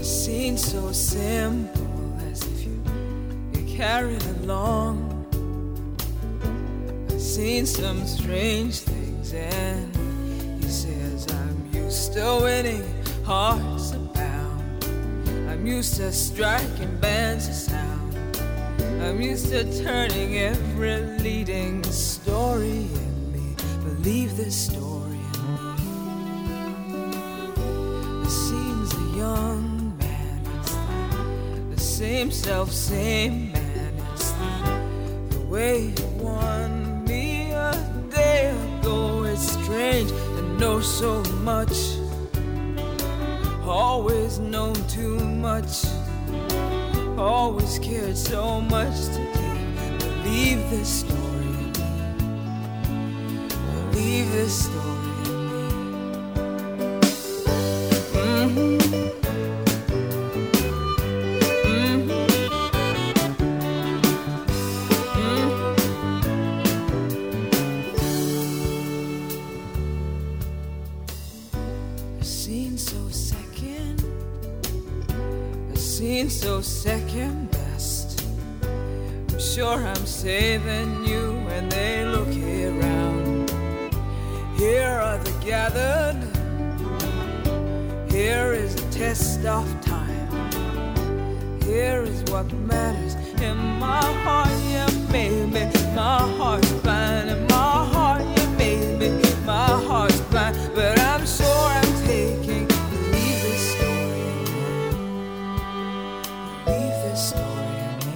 It seems so simple, as if you carried along. I've seen some strange things, and he says I'm used to winning, hearts abound. I'm used to striking bands of sound. I'm used to turning every leading story in me. Believe this story in me. It seems a young man, it's the same self-same man. It's the way you won me a day ago. It's strange to know so much, always known too much, always cared so much to give. Believe this story in me. Believe this story in me. So second best. I'm sure I'm saving you when they look around. Here are the gathered. Here is a test of time. Here is what matters in my heart. You made me, my heart's blind. In my heart, you made me, my heart's blind. But I'm sure I'm taking. Believe this story in me. Believe this story in me.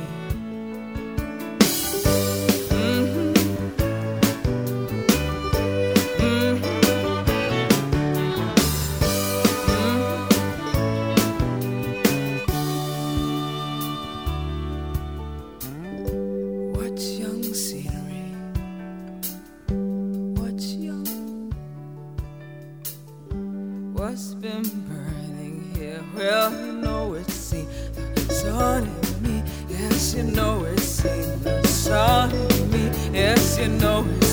What's young scenery? What's young? What's been burning here? Well, you know it's seen the sun in me. Yes, you know it's seen the sun in me. Yes, you know it's